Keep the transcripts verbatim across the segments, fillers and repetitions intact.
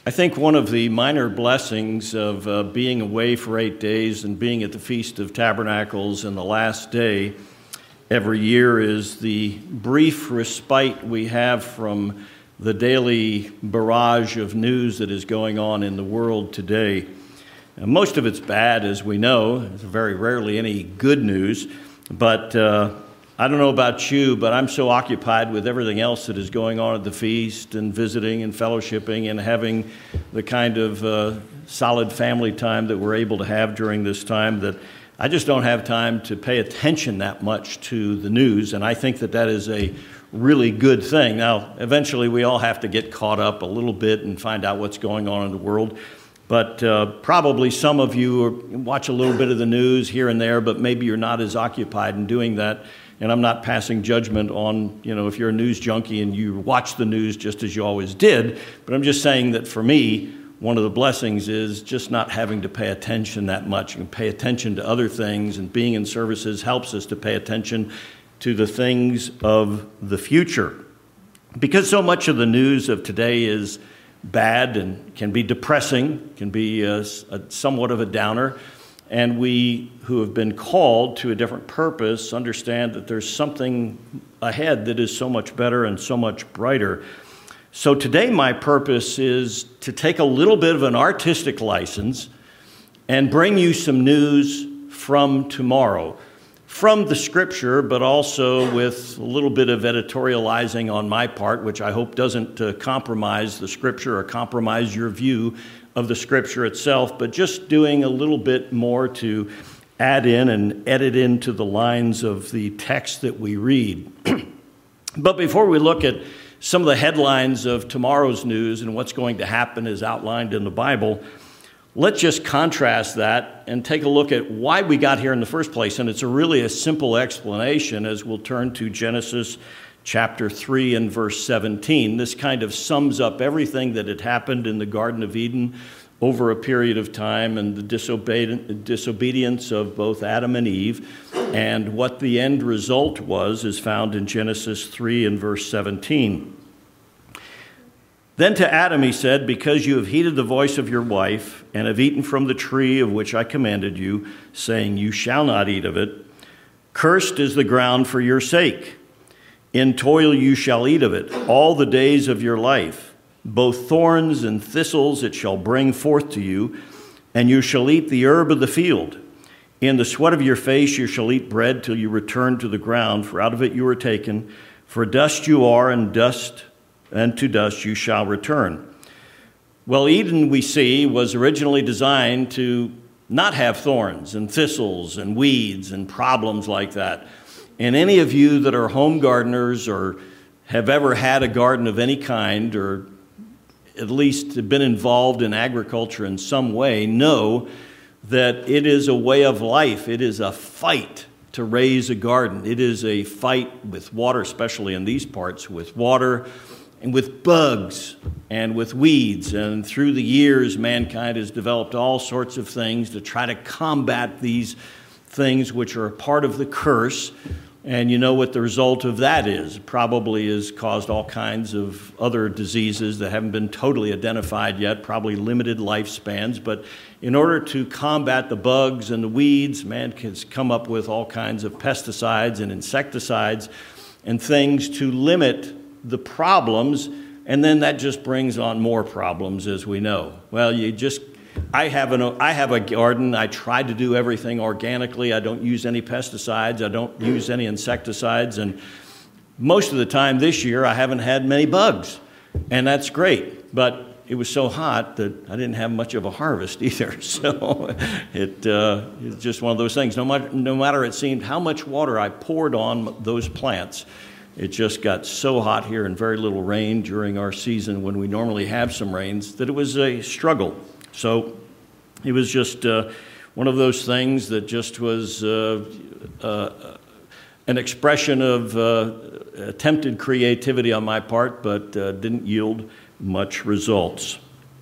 I think one of the minor blessings of uh, being away for eight days and being at the Feast of Tabernacles in the last day every year is the brief respite we have from the daily barrage of news that is going on in the world today. Now, most of it's bad, as we know. There's very rarely any good news, but uh, I don't know about you, but I'm so occupied with everything else that is going on at the feast and visiting and fellowshipping and having the kind of uh, solid family time that we're able to have during this time that I just don't have time to pay attention that much to the news, and I think that that is a really good thing. Now, eventually we all have to get caught up a little bit and find out what's going on in the world, but uh, probably some of you are, watch a little bit of the news here and there, but maybe you're not as occupied in doing that. And I'm not passing judgment on, you know, if you're a news junkie and you watch the news just as you always did, but I'm just saying that for me, one of the blessings is just not having to pay attention that much and pay attention to other things, and being in services helps us to pay attention to the things of the future. Because so much of the news of today is bad and can be depressing, can be a, a, somewhat of a downer, and we who have been called to a different purpose understand that there's something ahead that is so much better and so much brighter. So today my purpose is to take a little bit of an artistic license and bring you some news from tomorrow, from the Scripture, but also with a little bit of editorializing on my part, which I hope doesn't uh, compromise the Scripture or compromise your view of the Scripture itself, but just doing a little bit more to add in and edit into the lines of the text that we read. But before we look at some of the headlines of tomorrow's news and what's going to happen as outlined in the Bible, let's just contrast that and take a look at why we got here in the first place. And it's a really a simple explanation as we'll turn to Genesis chapter three and verse seventeen. This kind of sums up everything that had happened in the Garden of Eden over a period of time, and the disobedi- disobedience of both Adam and Eve, and what the end result was is found in Genesis three and verse seventeen. Then to Adam he said, "Because you have heeded the voice of your wife, and have eaten from the tree of which I commanded you, saying, you shall not eat of it, cursed is the ground for your sake. In toil you shall eat of it all the days of your life. Both thorns and thistles it shall bring forth to you, and you shall eat the herb of the field. In the sweat of your face you shall eat bread till you return to the ground, for out of it you were taken. For dust you are, and dust, and to dust you shall return." Well, Eden, we see, was originally designed to not have thorns and thistles and weeds and problems like that. And any of you that are home gardeners or have ever had a garden of any kind, or at least have been involved in agriculture in some way, know that it is a way of life. It is a fight to raise a garden. It is a fight with water, especially in these parts, with water and with bugs and with weeds. And through the years, mankind has developed all sorts of things to try to combat these things which are a part of the curse. And you know what the result of that is. It probably has caused all kinds of other diseases that haven't been totally identified yet, probably limited lifespans. But in order to combat the bugs and the weeds, man has come up with all kinds of pesticides and insecticides and things to limit the problems. And then that just brings on more problems, as we know. Well, you just... I have, an, I have a garden. I try to do everything organically. I don't use any pesticides. I don't use any insecticides. And most of the time this year, I haven't had many bugs. And that's great. But it was so hot that I didn't have much of a harvest either. So it, uh, it's just one of those things. No matter, no matter it seemed how much water I poured on those plants, it just got so hot here and very little rain during our season when we normally have some rains that it was a struggle. So it was just uh, one of those things that just was uh, uh, an expression of uh, attempted creativity on my part, but uh, didn't yield much results.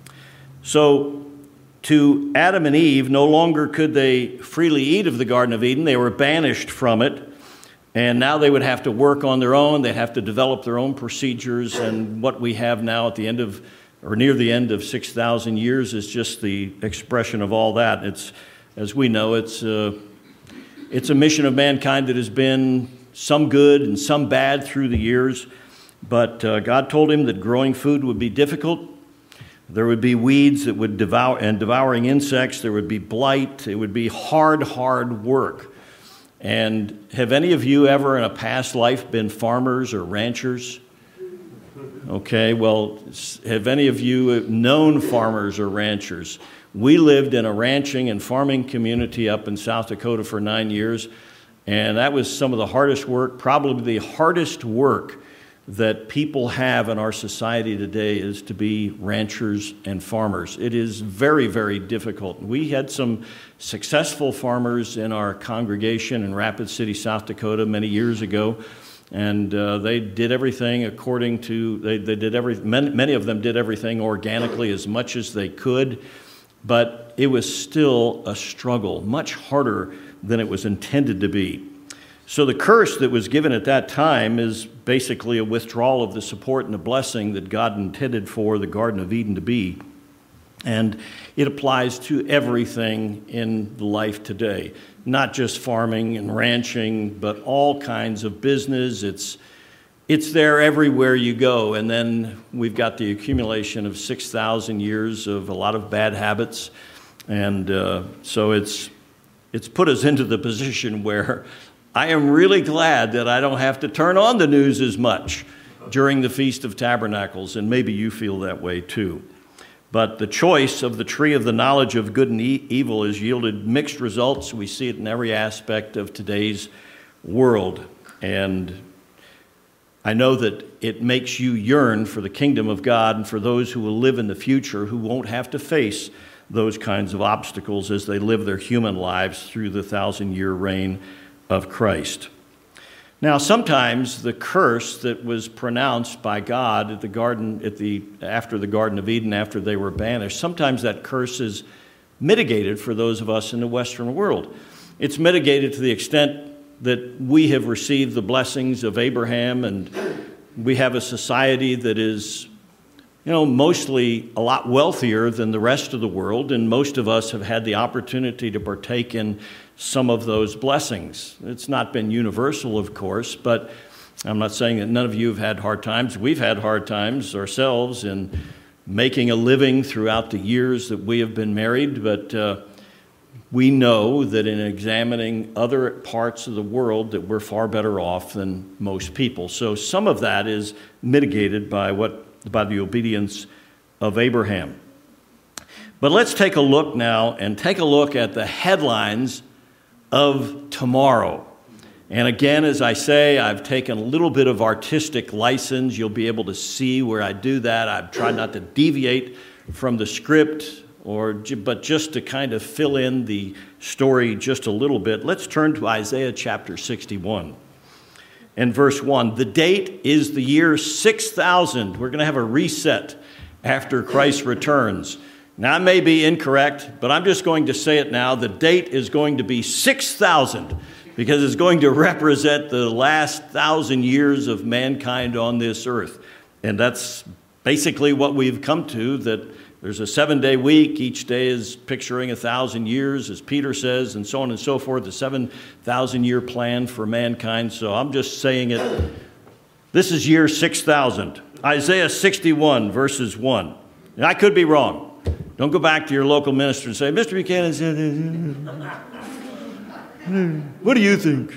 So to Adam and Eve, no longer could they freely eat of the Garden of Eden. They were banished from it. And now they would have to work on their own. They'd have to develop their own procedures. And what we have now at the end of or near the end of six thousand years is just the expression of all that. It's, as we know, it's, uh, it's a mission of mankind that has been some good and some bad through the years. But uh, God told him that growing food would be difficult. There would be weeds that would devour, and devouring insects. There would be blight. It would be hard, hard work. And have any of you ever in a past life been farmers or ranchers? Okay, well, have any of you known farmers or ranchers? We lived in a ranching and farming community up in South Dakota for nine years, and that was some of the hardest work, probably the hardest work that people have in our society today is to be ranchers and farmers. It is very, very difficult. We had some successful farmers in our congregation in Rapid City, South Dakota many years ago, and uh, they did everything according to, they, they did every, many, many of them did everything organically as much as they could, but it was still a struggle, much harder than it was intended to be. So the curse that was given at that time is basically a withdrawal of the support and the blessing that God intended for the Garden of Eden to be. And it applies to everything in life today, not just farming and ranching, but all kinds of business. It's, it's there everywhere you go. And then we've got the accumulation of six thousand years of a lot of bad habits. And uh, so it's, it's put us into the position where I am really glad that I don't have to turn on the news as much during the Feast of Tabernacles, and maybe you feel that way too. But the choice of the tree of the knowledge of good and e- evil has yielded mixed results. We see it in every aspect of today's world. And I know that it makes you yearn for the kingdom of God and for those who will live in the future who won't have to face those kinds of obstacles as they live their human lives through the thousand-year reign of Christ. Now, sometimes the curse that was pronounced by God at the garden, at the after the Garden of Eden, after they were banished, sometimes that curse is mitigated for those of us in the Western world. It's mitigated to the extent that we have received the blessings of Abraham, and we have a society that is, you know, mostly a lot wealthier than the rest of the world, and most of us have had the opportunity to partake in some of those blessings. It's not been universal, of course, but I'm not saying that none of you have had hard times. We've had hard times ourselves in making a living throughout the years that we have been married, but uh, we know that in examining other parts of the world that we're far better off than most people. So some of that is mitigated by what by the obedience of Abraham. But let's take a look now and take a look at the headlines of tomorrow. And again, as I say, I've taken a little bit of artistic license. You'll be able to see where I do that. I've tried not to deviate from the script, or but just to kind of fill in the story just a little bit. Let's turn to Isaiah chapter sixty-one and verse one. The date is the year six thousand. We're going to have a reset after Christ returns. Now, I may be incorrect, but I'm just going to say it now. The date is going to be six thousand because it's going to represent the last thousand years of mankind on this earth. And that's basically what we've come to, that there's a seven-day week. Each day is picturing a thousand years, as Peter says, and so on and so forth, the seven thousand year plan for mankind. So I'm just saying it. This is year six thousand. Isaiah sixty-one, verses one. And I could be wrong. Don't go back to your local minister and say, Mister Buchanan said, what do you think?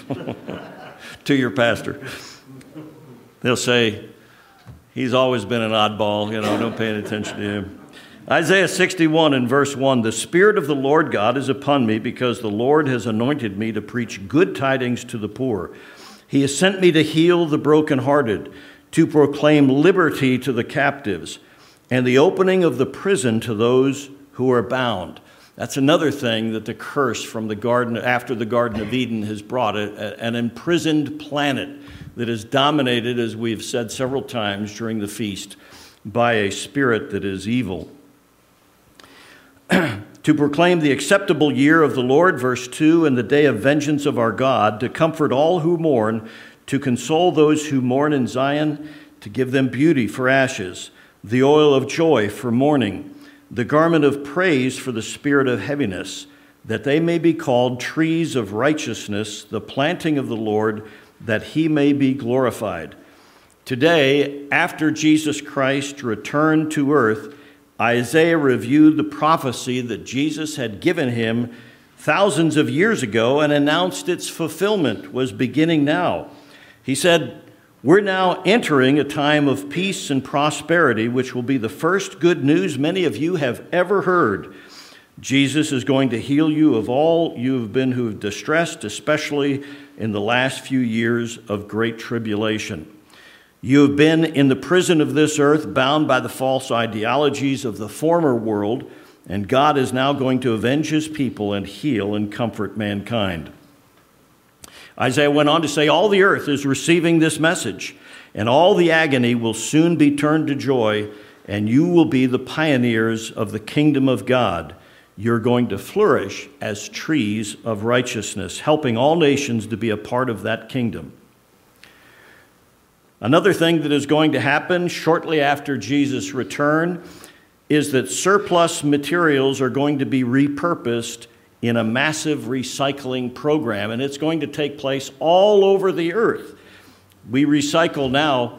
To your pastor. They'll say, he's always been an oddball, you know, don't pay any attention to him. Isaiah sixty-one and verse one, the Spirit of the Lord God is upon me because the Lord has anointed me to preach good tidings to the poor. He has sent me to heal the brokenhearted, to proclaim liberty to the captives, and the opening of the prison to those who are bound. That's another thing that the curse from the garden, after the Garden of Eden, has brought, a, an imprisoned planet that is dominated, as we've said several times during the feast, by a spirit that is evil. To proclaim the acceptable year of the Lord, verse two, and the day of vengeance of our God, to comfort all who mourn, to console those who mourn in Zion, to give them beauty for ashes, the oil of joy for mourning, the garment of praise for the spirit of heaviness, that they may be called trees of righteousness, the planting of the Lord, that he may be glorified. Today, after Jesus Christ returned to earth, Isaiah reviewed the prophecy that Jesus had given him thousands of years ago and announced its fulfillment was beginning now. He said, "We're now entering a time of peace and prosperity, which will be the first good news many of you have ever heard. Jesus is going to heal you of all you have been who have distressed, especially in the last few years of great tribulation. You have been in the prison of this earth, bound by the false ideologies of the former world, and God is now going to avenge his people and heal and comfort mankind." Isaiah went on to say, "All the earth is receiving this message, and all the agony will soon be turned to joy, and you will be the pioneers of the kingdom of God. You're going to flourish as trees of righteousness, helping all nations to be a part of that kingdom." Another thing that is going to happen shortly after Jesus' return is that surplus materials are going to be repurposed in a massive recycling program, and it's going to take place all over the earth. We recycle now.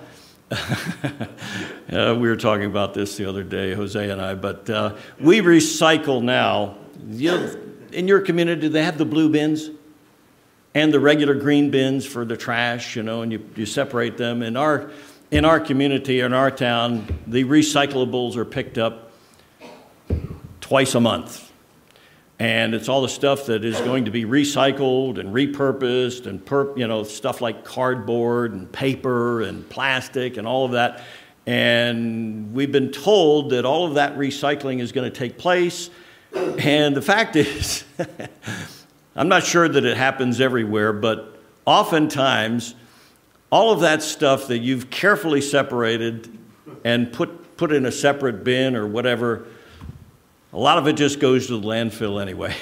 uh, we were talking about this the other day, Jose and I, but uh, we recycle now. You know, in your community, do they have the blue bins and the regular green bins for the trash, you know, and you, you separate them? In our, in our community, in our town, the recyclables are picked up twice a month. And it's all the stuff that is going to be recycled and repurposed and, per, you know, stuff like cardboard and paper and plastic and all of that. And we've been told that all of that recycling is going to take place. And the fact is, I'm not sure that it happens everywhere, but oftentimes all of that stuff that you've carefully separated and put, put in a separate bin or whatever, a lot of it just goes to the landfill anyway.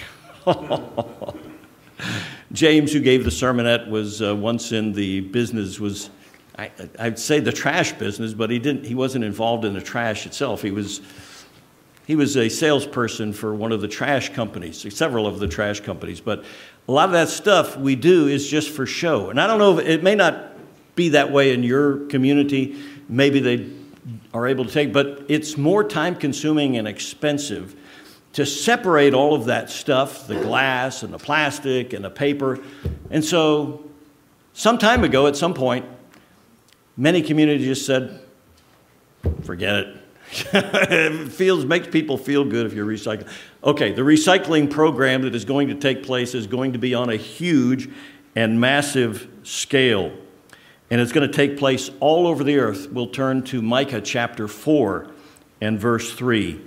James, who gave the sermonette, was uh, once in the business, was, I, I'd say the trash business, but he didn't. He wasn't involved in the trash itself. He was, he was a salesperson for one of the trash companies, several of the trash companies. But a lot of that stuff we do is just for show. And I don't know if it may not be that way in your community. Maybe they are able to take, but it's more time-consuming and expensive to separate all of that stuff, the glass and the plastic and the paper. And so some time ago, at some point, many communities just said, forget it. It feels, makes people feel good if you're recycling. Okay, the recycling program that is going to take place is going to be on a huge and massive scale. And it's going to take place all over the earth. We'll turn to Micah chapter four and verse three.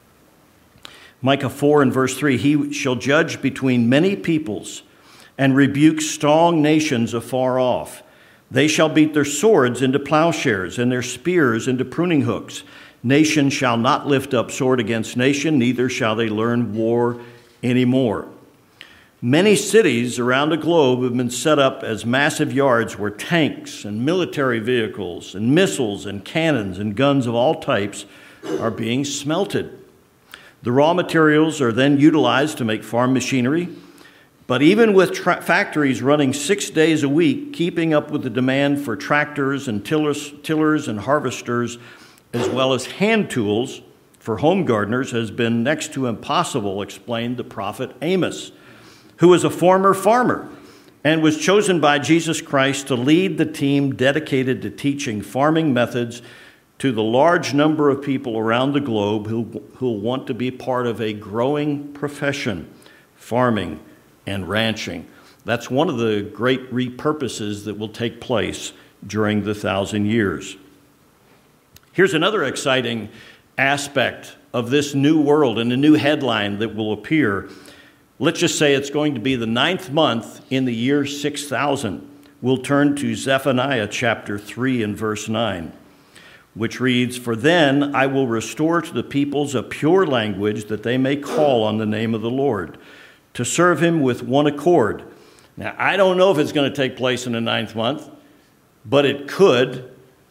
Micah four and verse three, "He shall judge between many peoples and rebuke strong nations afar off. They shall beat their swords into plowshares and their spears into pruning hooks. Nation shall not lift up sword against nation, neither shall they learn war anymore." Many cities around the globe have been set up as massive yards where tanks and military vehicles and missiles and cannons and guns of all types are being smelted. The raw materials are then utilized to make farm machinery. But even with tra- factories running six days a week, keeping up with the demand for tractors and tillers, tillers and harvesters, as well as hand tools for home gardeners, has been next to impossible, explained the prophet Amos, who was a former farmer and was chosen by Jesus Christ to lead the team dedicated to teaching farming methods to the large number of people around the globe who who want to be part of a growing profession, farming and ranching. That's one of the great repurposes that will take place during the thousand years. Here's another exciting aspect of this new world and a new headline that will appear. Let's just say it's going to be the ninth month in the year six thousand. We'll turn to Zephaniah chapter three and verse nine, which reads, "For then I will restore to the peoples a pure language, that they may call on the name of the Lord, to serve him with one accord." Now, I don't know if it's going to take place in the ninth month, but it could.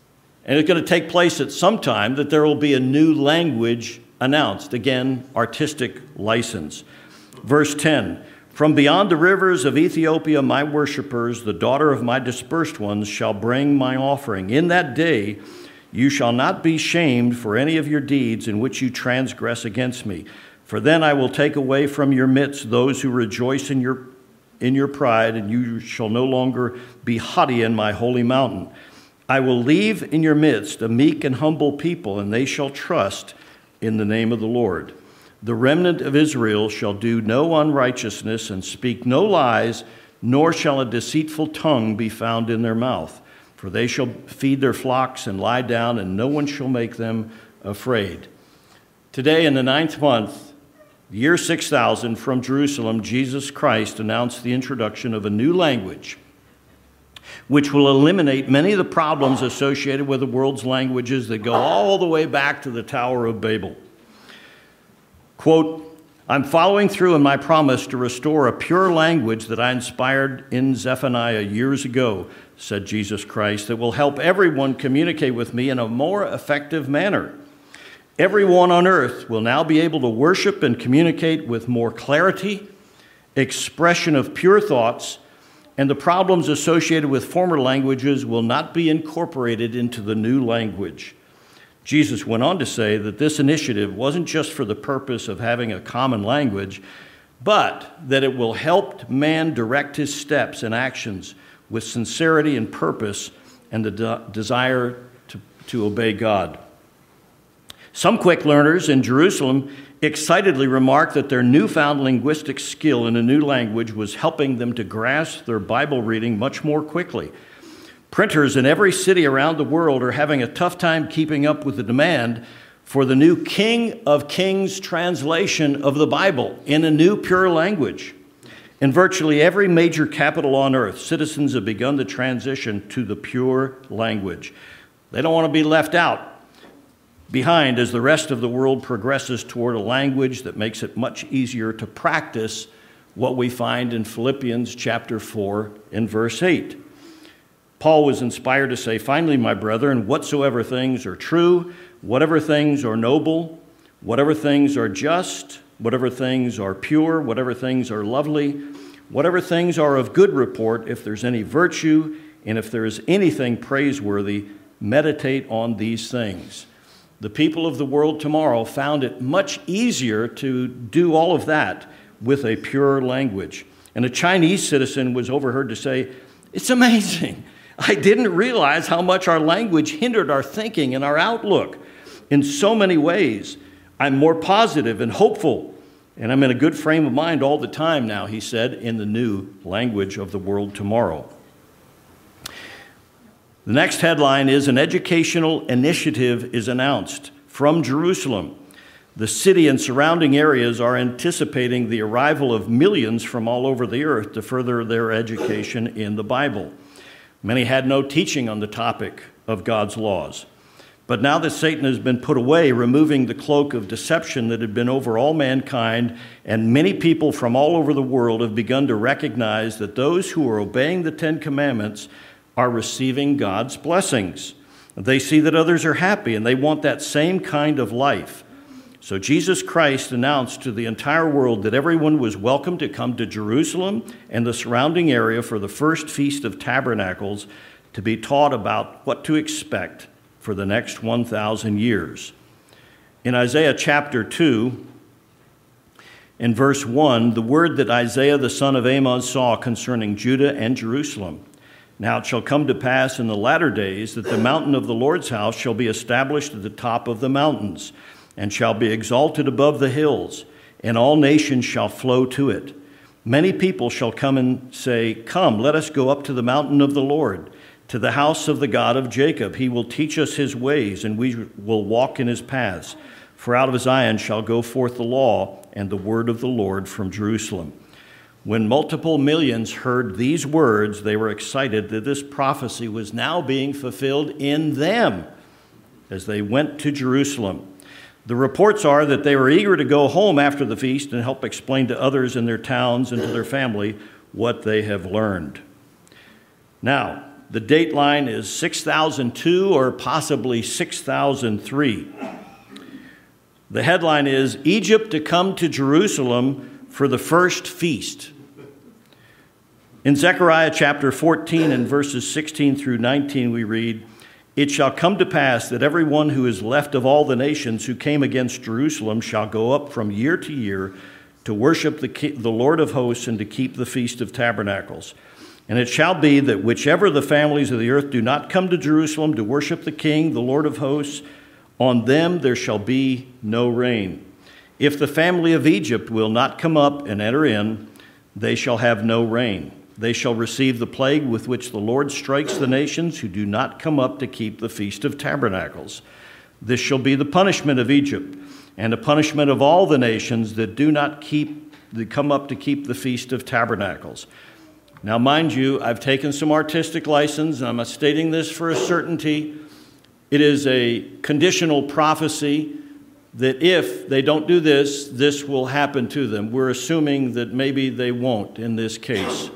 And it's going to take place at some time that there will be a new language announced. Again, artistic license. Verse ten, from beyond the rivers of Ethiopia, my worshipers, the daughter of my dispersed ones, shall bring my offering. In that day you shall not be shamed for any of your deeds in which you transgress against me. For then I will take away from your midst those who rejoice in your, in your pride, and you shall no longer be haughty in my holy mountain. I will leave in your midst a meek and humble people, and they shall trust in the name of the Lord. The remnant of Israel shall do no unrighteousness and speak no lies, nor shall a deceitful tongue be found in their mouth. For they shall feed their flocks and lie down, and no one shall make them afraid. Today, in the ninth month, year six thousand, from Jerusalem, Jesus Christ announced the introduction of a new language, which will eliminate many of the problems associated with the world's languages that go all the way back to the Tower of Babel. Quote, I'm following through in my promise to restore a pure language that I inspired in Zephaniah years ago, said Jesus Christ, that will help everyone communicate with me in a more effective manner. Everyone on earth will now be able to worship and communicate with more clarity, expression of pure thoughts, and the problems associated with former languages will not be incorporated into the new language. Jesus went on to say that this initiative wasn't just for the purpose of having a common language, but that it will help man direct his steps and actions with sincerity and purpose and the de- desire to, to obey God. Some quick learners in Jerusalem excitedly remarked that their newfound linguistic skill in a new language was helping them to grasp their Bible reading much more quickly. Printers in every city around the world are having a tough time keeping up with the demand for the new King of Kings translation of the Bible in a new pure language. In virtually every major capital on earth, citizens have begun the transition to the pure language. They don't want to be left out behind as the rest of the world progresses toward a language that makes it much easier to practice what we find in Philippians chapter four and verse eight. Paul was inspired to say, finally, my brethren, whatsoever things are true, whatever things are noble, whatever things are just, whatever things are pure, whatever things are lovely, whatever things are of good report, if there's any virtue, and if there is anything praiseworthy, meditate on these things. The people of the world tomorrow found it much easier to do all of that with a pure language. And a Chinese citizen was overheard to say, it's amazing. I didn't realize how much our language hindered our thinking and our outlook in so many ways. I'm more positive and hopeful, and I'm in a good frame of mind all the time now, he said, in the new language of the world tomorrow. The next headline is an educational initiative is announced from Jerusalem. The city and surrounding areas are anticipating the arrival of millions from all over the earth to further their education in the Bible. Many had no teaching on the topic of God's laws. But now that Satan has been put away, removing the cloak of deception that had been over all mankind, and many people from all over the world have begun to recognize that those who are obeying the Ten Commandments are receiving God's blessings. They see that others are happy, and they want that same kind of life. So Jesus Christ announced to the entire world that everyone was welcome to come to Jerusalem and the surrounding area for the first Feast of Tabernacles to be taught about what to expect for the next one thousand years. In Isaiah chapter two, in verse one, the word that Isaiah the son of Amoz saw concerning Judah and Jerusalem. Now it shall come to pass in the latter days that the mountain of the Lord's house shall be established at the top of the mountains, and shall be exalted above the hills, and all nations shall flow to it. Many people shall come and say, come, let us go up to the mountain of the Lord, to the house of the God of Jacob. He will teach us his ways, and we will walk in his paths. For out of Zion shall go forth the law and the word of the Lord from Jerusalem. When multiple millions heard these words, they were excited that this prophecy was now being fulfilled in them as they went to Jerusalem. The reports are that they were eager to go home after the feast and help explain to others in their towns and to their family what they have learned. Now, The date line is six thousand two or possibly six thousand three. The headline is, Egypt to come to Jerusalem for the first feast. In Zechariah chapter fourteen and verses sixteen through nineteen, we read, It shall come to pass that everyone who is left of all the nations who came against Jerusalem shall go up from year to year to worship the, the Lord of hosts and to keep the Feast of Tabernacles. And it shall be that whichever the families of the earth do not come to Jerusalem to worship the King, the Lord of hosts, on them there shall be no rain. If the family of Egypt will not come up and enter in, they shall have no rain. They shall receive the plague with which the Lord strikes the nations who do not come up to keep the Feast of Tabernacles. This shall be the punishment of Egypt, and a punishment of all the nations that do not keep, that come up to keep the Feast of Tabernacles. Now, mind you, I've taken some artistic license, and I'm not stating this for a certainty. It is a conditional prophecy that if they don't do this, this will happen to them. We're assuming that maybe they won't in this case.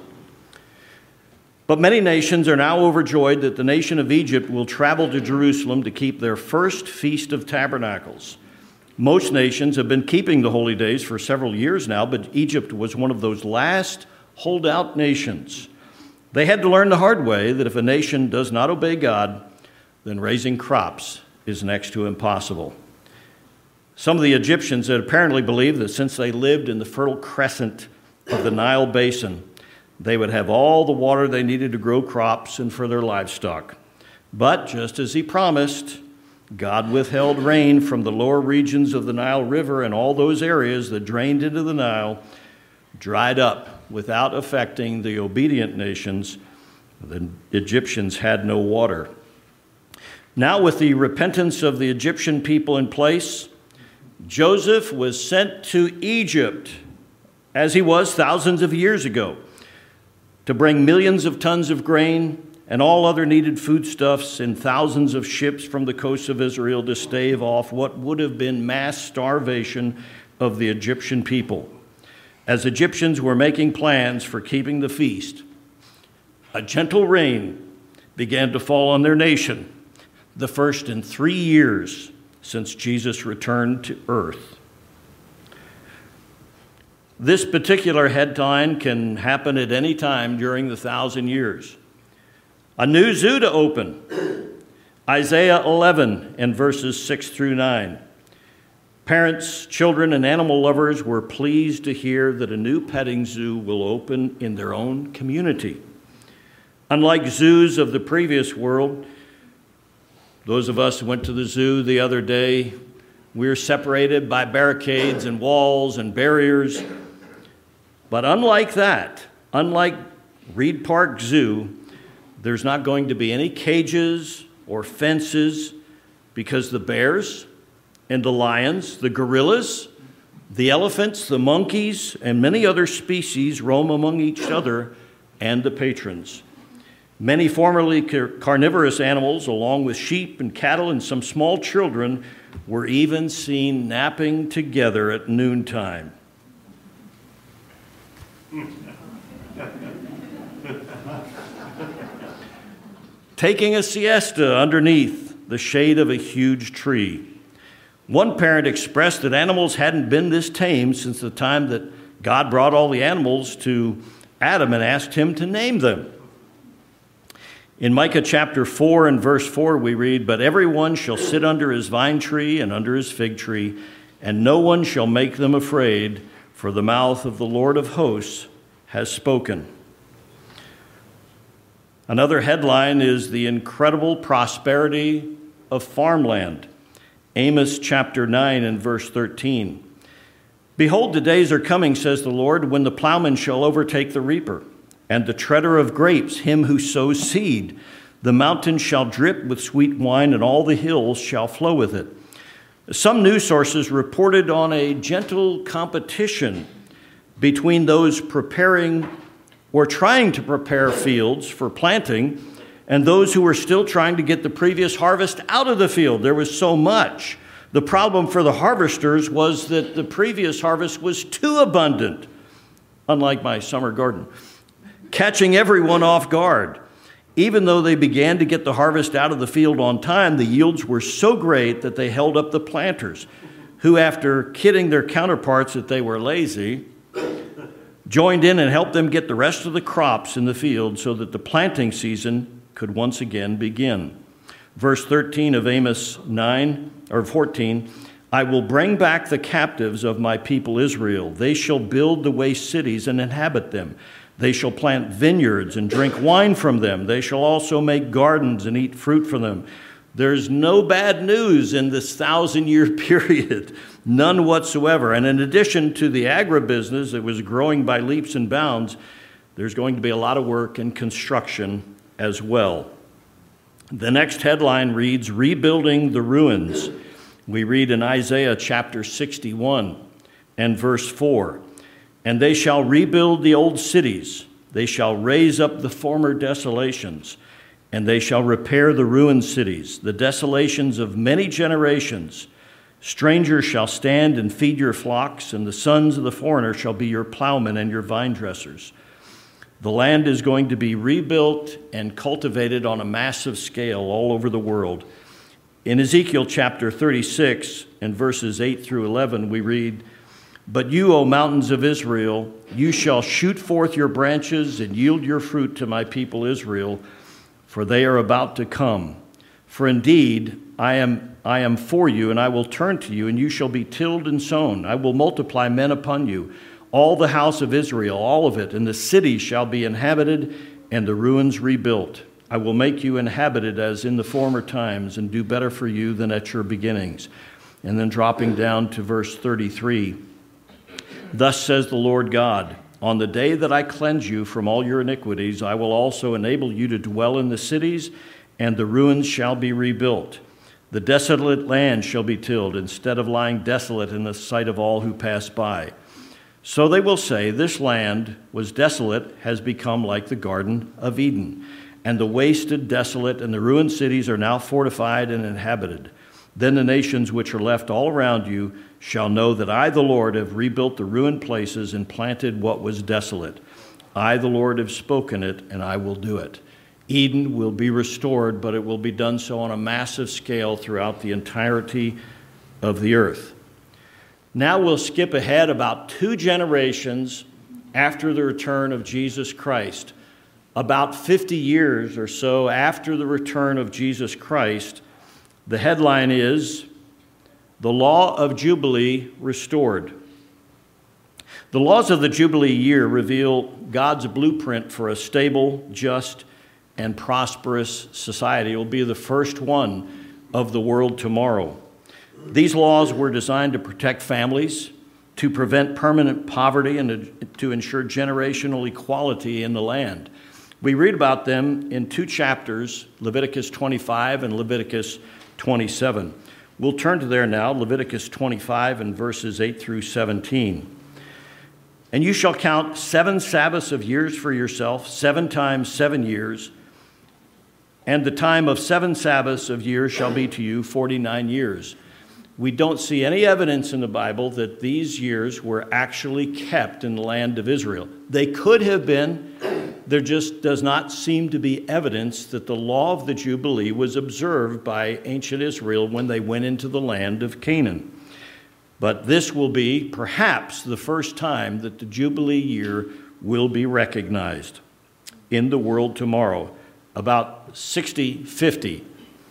But many nations are now overjoyed that the nation of Egypt will travel to Jerusalem to keep their first Feast of Tabernacles. Most nations have been keeping the holy days for several years now, but Egypt was one of those last holdout nations. They had to learn the hard way that if a nation does not obey God, then raising crops is next to impossible. Some of the Egyptians had apparently believed that since they lived in the Fertile Crescent of the Nile Basin, they would have all the water they needed to grow crops and for their livestock. But just as he promised, God withheld rain from the lower regions of the Nile River, and all those areas that drained into the Nile dried up without affecting the obedient nations. The Egyptians had no water. Now, with the repentance of the Egyptian people in place, Joseph was sent to Egypt, as he was thousands of years ago, to bring millions of tons of grain and all other needed foodstuffs in thousands of ships from the coast of Israel to stave off what would have been mass starvation of the Egyptian people. As Egyptians were making plans for keeping the feast, a gentle rain began to fall on their nation, the first in three years since Jesus returned to earth. This particular headline can happen at any time during the thousand years. A new zoo to open. Isaiah eleven and verses six through nine. Parents, children, and animal lovers were pleased to hear that a new petting zoo will open in their own community. Unlike zoos of the previous world, those of us who went to the zoo the other day, we were separated by barricades and walls and barriers. But unlike that, unlike Reed Park Zoo, there's not going to be any cages or fences because the bears and the lions, the gorillas, the elephants, the monkeys, and many other species roam among each other and the patrons. Many formerly car- carnivorous animals, along with sheep and cattle and some small children, were even seen napping together at noontime. Taking a siesta underneath the shade of a huge tree. One parent expressed that animals hadn't been this tame since the time that God brought all the animals to Adam and asked him to name them. In Micah chapter four and verse four we read, "But everyone shall sit under his vine tree and under his fig tree, and no one shall make them afraid, for the mouth of the Lord of hosts has spoken." Another headline is the incredible prosperity of farmland. Amos chapter nine and verse thirteen. "Behold, the days are coming, says the Lord, when the plowman shall overtake the reaper, and the treader of grapes him who sows seed. The mountains shall drip with sweet wine, and all the hills shall flow with it." Some news sources reported on a gentle competition between those preparing or trying to prepare fields for planting and those who were still trying to get the previous harvest out of the field. There was so much. The problem for the harvesters was that the previous harvest was too abundant, unlike my summer garden, catching everyone off guard. Even though they began to get the harvest out of the field on time, the yields were so great that they held up the planters, who, after kidding their counterparts that they were lazy, joined in and helped them get the rest of the crops in the field so that the planting season could once again begin. Verse thirteen of Amos nine, or fourteen, I will bring back the captives of my people Israel. They shall build the waste cities and inhabit them. They shall plant vineyards and drink wine from them. They shall also make gardens and eat fruit from them. There's no bad news in this thousand-year period, none whatsoever. And in addition to the agribusiness that was growing by leaps and bounds, there's going to be a lot of work in construction as well. The next headline reads, Rebuilding the Ruins. We read in Isaiah chapter sixty-one and verse four, And they shall rebuild the old cities. They shall raise up the former desolations, and they shall repair the ruined cities, the desolations of many generations. Strangers shall stand and feed your flocks, and the sons of the foreigner shall be your plowmen and your vine dressers. The land is going to be rebuilt and cultivated on a massive scale all over the world. In Ezekiel chapter thirty-six and verses eight through eleven, we read, But you, O mountains of Israel, you shall shoot forth your branches and yield your fruit to my people Israel, for they are about to come. For indeed, I am, I am for you, and I will turn to you, and you shall be tilled and sown. I will multiply men upon you. All the house of Israel, all of it, and the city shall be inhabited, and the ruins rebuilt. I will make you inhabited as in the former times, and do better for you than at your beginnings. And then dropping down to verse thirty-three, Thus says the Lord God, On the day that I cleanse you from all your iniquities, I will also enable you to dwell in the cities, and the ruins shall be rebuilt. The desolate land shall be tilled, instead of lying desolate in the sight of all who pass by. So they will say, This land was desolate, has become like the Garden of Eden, and the wasted, desolate, and the ruined cities are now fortified and inhabited. Then the nations which are left all around you shall know that I, the Lord, have rebuilt the ruined places and planted what was desolate. I, the Lord, have spoken it, and I will do it. Eden will be restored, but it will be done so on a massive scale throughout the entirety of the earth. Now we'll skip ahead about two generations after the return of Jesus Christ. About fifty years or so after the return of Jesus Christ, the headline is, The Law of Jubilee Restored. The laws of the Jubilee year reveal God's blueprint for a stable, just, and prosperous society. It will be the first one of the world tomorrow. These laws were designed to protect families, to prevent permanent poverty, and to ensure generational equality in the land. We read about them in two chapters, Leviticus twenty-five and Leviticus twenty-seven. We'll turn to there now, Leviticus twenty-five and verses eight through seventeen. And you shall count seven Sabbaths of years for yourself, seven times seven years, and the time of seven Sabbaths of years shall be to you forty-nine years. We don't see any evidence in the Bible that these years were actually kept in the land of Israel. They could have been. There just does not seem to be evidence that the law of the Jubilee was observed by ancient Israel when they went into the land of Canaan. But this will be perhaps the first time that the Jubilee year will be recognized in the world tomorrow, about sixty fifty.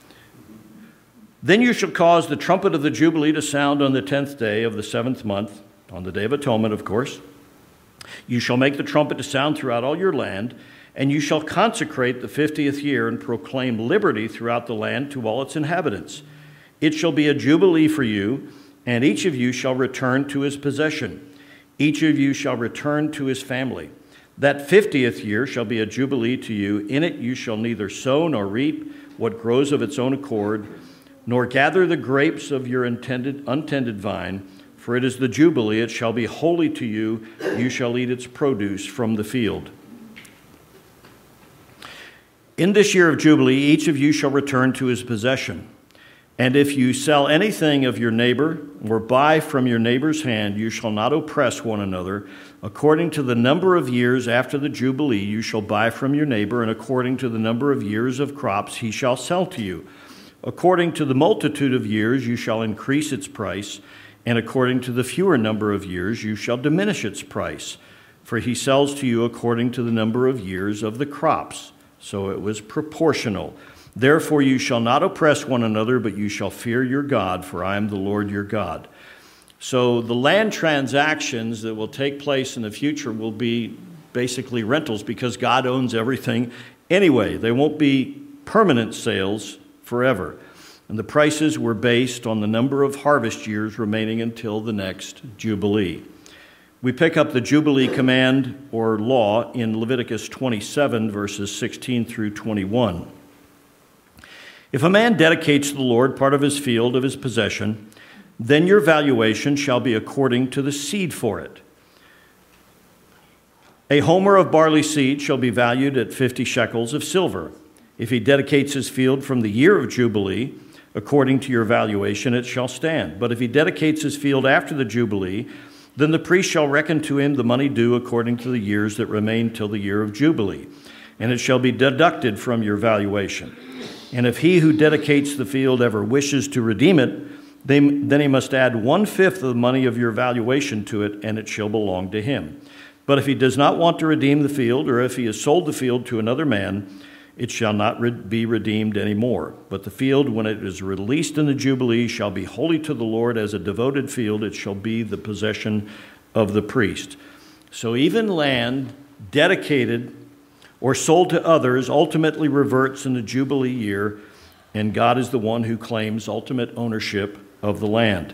Then you shall cause the trumpet of the Jubilee to sound on the tenth day of the seventh month, on the Day of Atonement, of course. You shall make the trumpet to sound throughout all your land, and you shall consecrate the fiftieth year and proclaim liberty throughout the land to all its inhabitants. It shall be a jubilee for you, and each of you shall return to his possession. Each of you shall return to his family. That fiftieth year shall be a jubilee to you. In it you shall neither sow nor reap what grows of its own accord, nor gather the grapes of your intended, untended vine, for it is the Jubilee, it shall be holy to you, you shall eat its produce from the field. In this year of Jubilee, each of you shall return to his possession. And if you sell anything of your neighbor or buy from your neighbor's hand, you shall not oppress one another. According to the number of years after the Jubilee, you shall buy from your neighbor, and according to the number of years of crops, he shall sell to you. According to the multitude of years, you shall increase its price, and according to the fewer number of years, you shall diminish its price. For he sells to you according to the number of years of the crops. So it was proportional. Therefore you shall not oppress one another, but you shall fear your God, for I am the Lord your God. So the land transactions that will take place in the future will be basically rentals, because God owns everything anyway. They won't be permanent sales forever. And the prices were based on the number of harvest years remaining until the next Jubilee. We pick up the Jubilee command or law in Leviticus twenty-seven, verses sixteen through twenty-one. If a man dedicates to the Lord part of his field of his possession, then your valuation shall be according to the seed for it. A homer of barley seed shall be valued at fifty shekels of silver. If he dedicates his field from the year of Jubilee, according to your valuation, it shall stand. But if he dedicates his field after the Jubilee, then the priest shall reckon to him the money due according to the years that remain till the year of Jubilee, and it shall be deducted from your valuation. And if he who dedicates the field ever wishes to redeem it, then he must add one-fifth of the money of your valuation to it, and it shall belong to him. But if he does not want to redeem the field, or if he has sold the field to another man, it shall not re- be redeemed any more. But the field, when it is released in the Jubilee, shall be holy to the Lord as a devoted field. It shall be the possession of the priest. So even land dedicated or sold to others ultimately reverts in the Jubilee year, and God is the one who claims ultimate ownership of the land.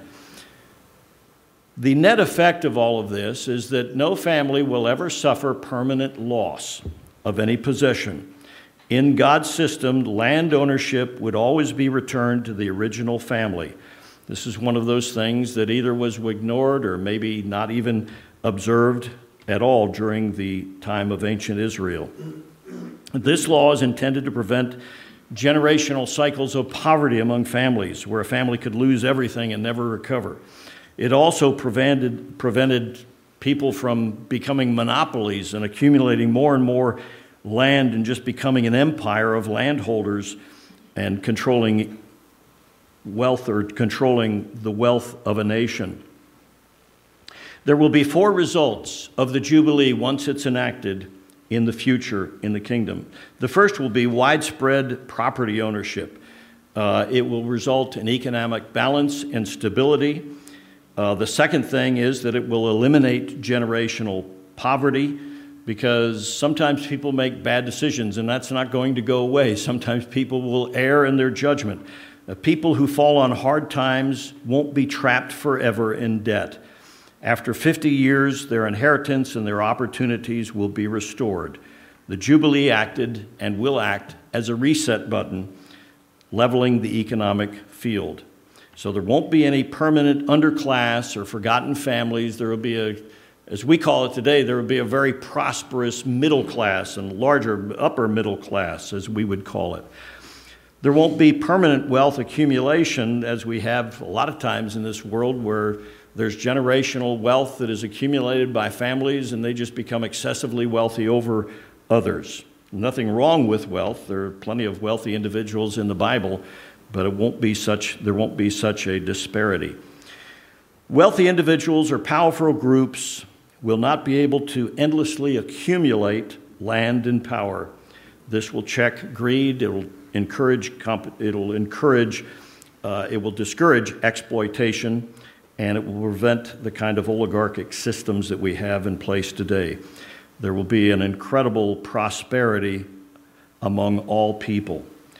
The net effect of all of this is that no family will ever suffer permanent loss of any possession. In God's system, land ownership would always be returned to the original family. This is one of those things that either was ignored or maybe not even observed at all during the time of ancient Israel. This law is intended to prevent generational cycles of poverty among families, where a family could lose everything and never recover. It also prevented, prevented people from becoming monopolies and accumulating more and more land and just becoming an empire of landholders and controlling wealth or controlling the wealth of a nation. There will be four results of the Jubilee once it's enacted in the future in the kingdom. The first will be widespread property ownership. Uh, it will result in economic balance and stability. Uh, the second thing is that it will eliminate generational poverty, because sometimes people make bad decisions, and that's not going to go away. Sometimes people will err in their judgment. Uh, people who fall on hard times won't be trapped forever in debt. After fifty years, their inheritance and their opportunities will be restored. The Jubilee acted and will act as a reset button, leveling the economic field. So there won't be any permanent underclass or forgotten families. There will be a As we call it today, there would be a very prosperous middle class and larger upper middle class, as we would call it. There won't be permanent wealth accumulation, as we have a lot of times in this world, where there's generational wealth that is accumulated by families and they just become excessively wealthy over others. Nothing wrong with wealth. There are plenty of wealthy individuals in the Bible, but it won't be such, there won't be such a disparity. Wealthy individuals or powerful groups will not be able to endlessly accumulate land and power. This will check greed. It will encourage. Comp- it'll encourage. Uh, it will discourage exploitation, and it will prevent the kind of oligarchic systems that we have in place today. There will be an incredible prosperity among all people.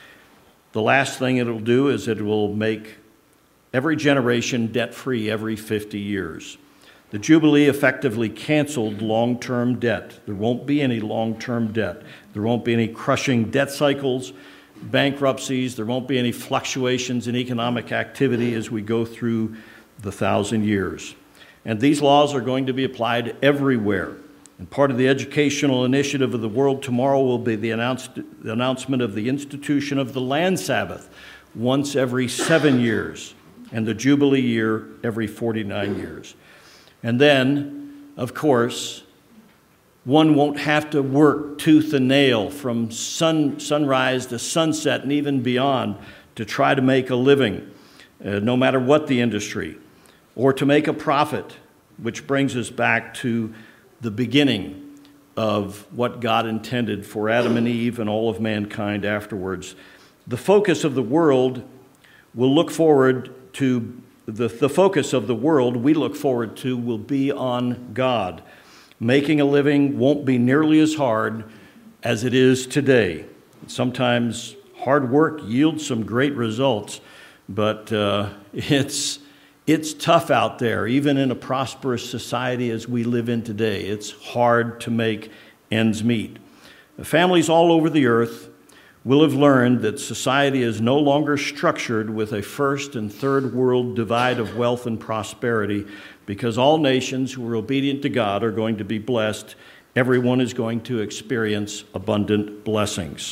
The last thing it will do is it will make every generation debt-free every fifty years. The Jubilee effectively canceled long-term debt. There won't be any long-term debt. There won't be any crushing debt cycles, bankruptcies. There won't be any fluctuations in economic activity as we go through the thousand years. And these laws are going to be applied everywhere. And part of the educational initiative of the world tomorrow will be the, announced, the announcement of the institution of the land Sabbath, once every seven years, and the Jubilee year every forty-nine years. And then, of course, one won't have to work tooth and nail from sun, sunrise to sunset and even beyond to try to make a living, uh, no matter what the industry, or to make a profit, which brings us back to the beginning of what God intended for Adam and Eve and all of mankind afterwards. The focus of the world will look forward to, the, the focus of the world we look forward to will be on God. Making a living won't be nearly as hard as it is today. Sometimes hard work yields some great results, but uh, it's It's tough out there, even in a prosperous society as we live in today. It's hard to make ends meet. Families all over the earth will have learned that society is no longer structured with a first and third world divide of wealth and prosperity, because all nations who are obedient to God are going to be blessed. Everyone is going to experience abundant blessings.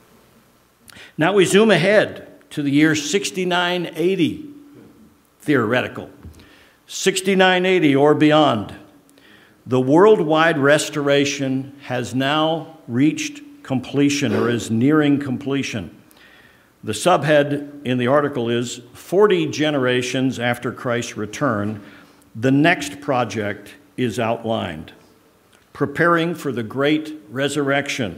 Now we zoom ahead to the year sixty-nine eighty. Theoretical. sixty-nine eighty or beyond. The worldwide restoration has now reached completion or is nearing completion. The subhead in the article is forty generations after Christ's return, the next project is outlined. Preparing for the great resurrection.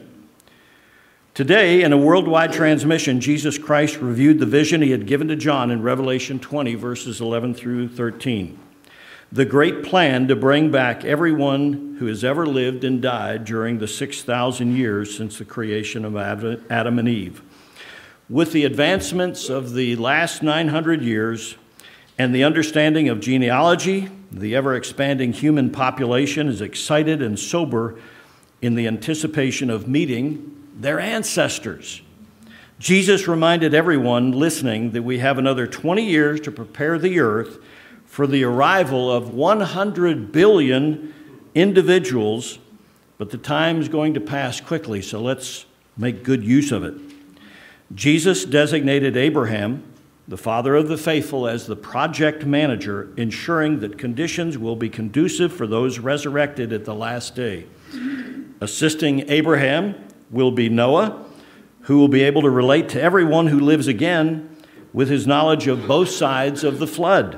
Today, in a worldwide transmission, Jesus Christ reviewed the vision he had given to John in Revelation twenty, verses eleven through thirteen. The great plan to bring back everyone who has ever lived and died during the six thousand years since the creation of Adam and Eve. With the advancements of the last nine hundred years and the understanding of genealogy, the ever-expanding human population is excited and sober in the anticipation of meeting their ancestors. Jesus reminded everyone listening that we have another twenty years to prepare the earth for the arrival of one hundred billion individuals, but the time's going to pass quickly, so let's make good use of it. Jesus designated Abraham, the father of the faithful, as the project manager, ensuring that conditions will be conducive for those resurrected at the last day. Assisting Abraham will be Noah, who will be able to relate to everyone who lives again with his knowledge of both sides of the flood.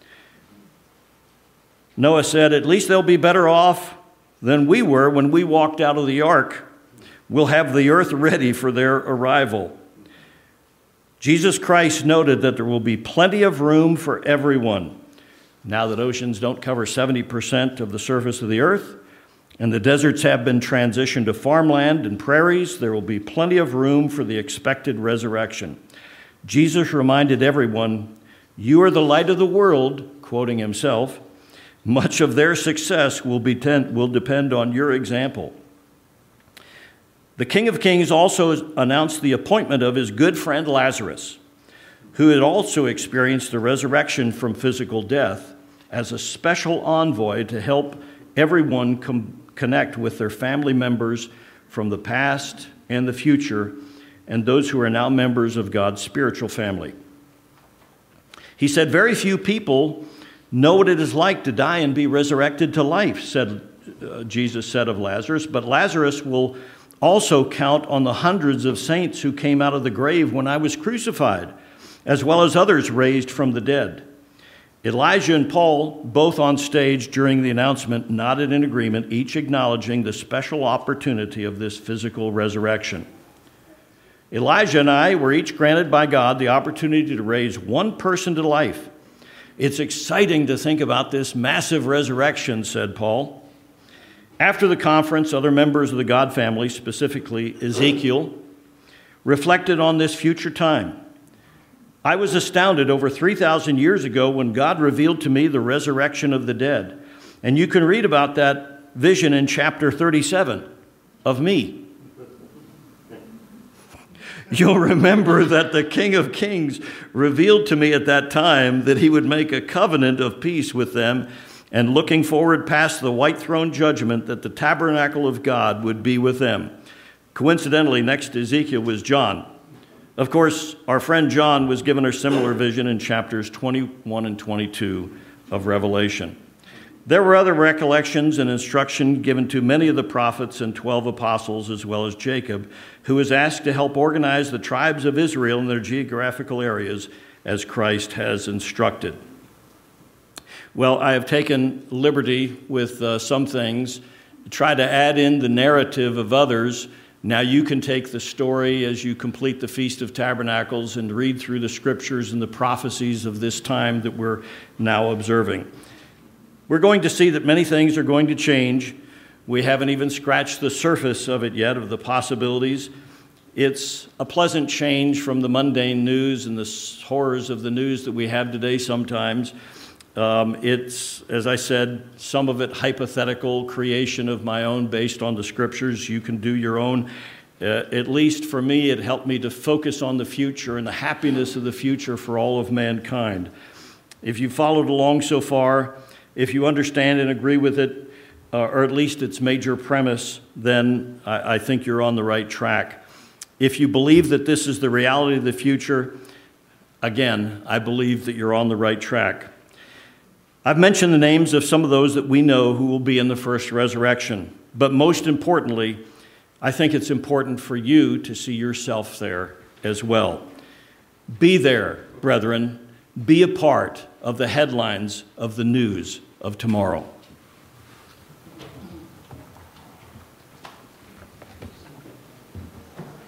Noah said, "At least they'll be better off than we were when we walked out of the ark. We'll have the earth ready for their arrival." Jesus Christ noted that there will be plenty of room for everyone. Now that oceans don't cover seventy percent of the surface of the earth, and the deserts have been transitioned to farmland and prairies, there will be plenty of room for the expected resurrection. Jesus reminded everyone, "You are the light of the world," quoting himself. Much of their success will, be ten, will depend on your example. The King of Kings also announced the appointment of his good friend Lazarus, who had also experienced the resurrection from physical death, as a special envoy to help everyone com- connect with their family members from the past and the future, and those who are now members of God's spiritual family. He said, "Very few people know what it is like to die and be resurrected to life," said uh, Jesus said of Lazarus, "but Lazarus will also count on the hundreds of saints who came out of the grave when I was crucified, as well as others raised from the dead." Elijah and Paul, both on stage during the announcement, nodded in agreement, each acknowledging the special opportunity of this physical resurrection. Elijah and I were each granted by God the opportunity to raise one person to life. "It's exciting to think about this massive resurrection," said Paul. After the conference, other members of the God family, specifically Ezekiel, reflected on this future time. "I was astounded over three thousand years ago when God revealed to me the resurrection of the dead." And you can read about that vision in chapter thirty-seven of me. You'll remember that the King of Kings revealed to me at that time that he would make a covenant of peace with them, and looking forward past the white throne judgment, that the tabernacle of God would be with them. Coincidentally, next to Ezekiel was John, Of course, our friend John was given a similar vision in chapters twenty-one and twenty-two of Revelation. There were other recollections and instruction given to many of the prophets and twelve apostles, as well as Jacob, who was asked to help organize the tribes of Israel in their geographical areas as Christ has instructed. Well, I have taken liberty with uh, some things, try to add in the narrative of others. Now you can take the story as you complete the Feast of Tabernacles and read through the scriptures and the prophecies of this time that we're now observing. We're going to see that many things are going to change. We haven't even scratched the surface of it yet, of the possibilities. It's a pleasant change from the mundane news and the horrors of the news that we have today sometimes. Um, it's, as I said, some of it hypothetical creation of my own based on the scriptures. You can do your own. Uh, at least for me, it helped me to focus on the future and the happiness of the future for all of mankind. If you followed along so far, if you understand and agree with it, uh, or at least its major premise, then I, I think you're on the right track. If you believe that this is the reality of the future, again, I believe that you're on the right track. I've mentioned the names of some of those that we know who will be in the first resurrection. But most importantly, I think it's important for you to see yourself there as well. Be there, brethren. Be a part of the headlines of the news of tomorrow.